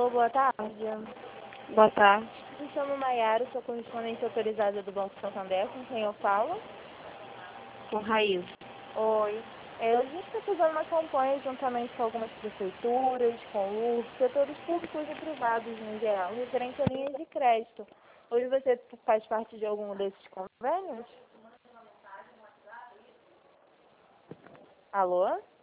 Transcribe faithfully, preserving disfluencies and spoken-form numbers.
Alô, boa tarde. Boa tarde. Me chamo Maiara, sou correspondente autorizada do Banco Santander, com quem eu falo? Com Raiz. Oi. É, a gente está fazendo uma campanha juntamente com algumas prefeituras, com o U R, setores públicos e privados no geral, referente a linhas de crédito. Hoje você faz parte de algum desses convênios? Alô?